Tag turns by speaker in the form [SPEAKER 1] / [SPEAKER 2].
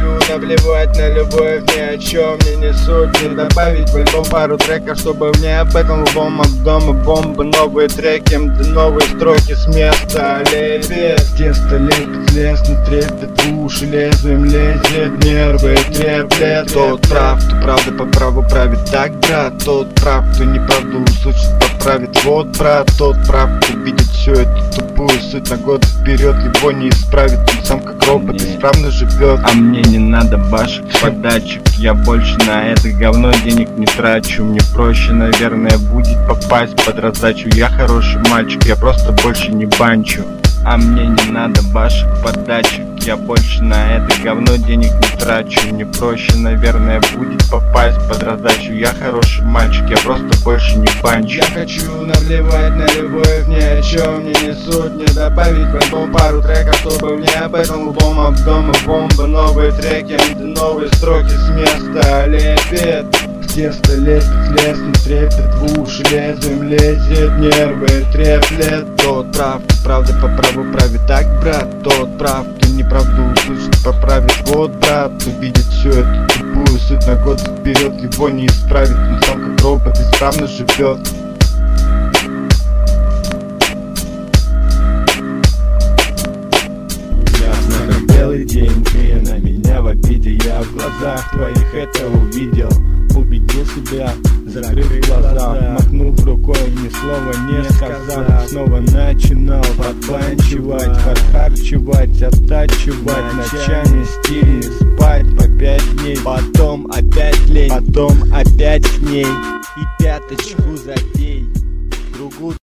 [SPEAKER 1] наплевать на любовь, ни о чем не несут. Не добавить в альбом пару треков, чтобы мне об этом лбом от дома бомбы. Новые треки, новые строки с места лепит. Тесто лепит, лестно трепет, в уши лезвием лезет, нервы треплет. Тот прав, кто правда по праву правит, так, брат. Тот прав, кто неправду услышит, поправит. Вот, брат, тот прав, кто видит всю эту тупую суть на год вперед. Его не исправит, он сам как робот исправно живет.
[SPEAKER 2] А мне не надо башек, подачек, я больше на это говно денег не трачу. Мне проще, наверное, будет попасть под раздачу. Я хороший мальчик, я просто больше не банчу. А мне не надо башек, подачек, я больше на это говно денег не трачу. Мне проще, наверное, будет попасть под раздачу. Я хороший мальчик, я просто больше не банчу.
[SPEAKER 1] Я хочу наплевать на любовь, ни о чем не несут. Не добавить в альбом пару треков, чтобы мне об этом лбом об дома бомба. Новые треки, новые строки с места лепит. Тесто лепит, лестно трепет, в уши лезвием лезет, нервы треплет. Тот прав, кто правда по праву правит, так, брат. Тот прав, кто неправду услышит, поправит. Вот, брат, кто видит всю эту тупую суть на год вперед. Его не исправит, он сам как робот исправно живет.
[SPEAKER 3] Ясно, как белый день, ты на меня в обиде. Я в глазах твоих это увидел. Убедил себя, закрыв глаза, махнув рукой, ни слова не сказав. Снова начинал подбанчивать, подкарчивать, оттачивать. Ночами стильно спать по 5 дней. Потом опять лень, потом опять к ней. И пяточку задей, другую.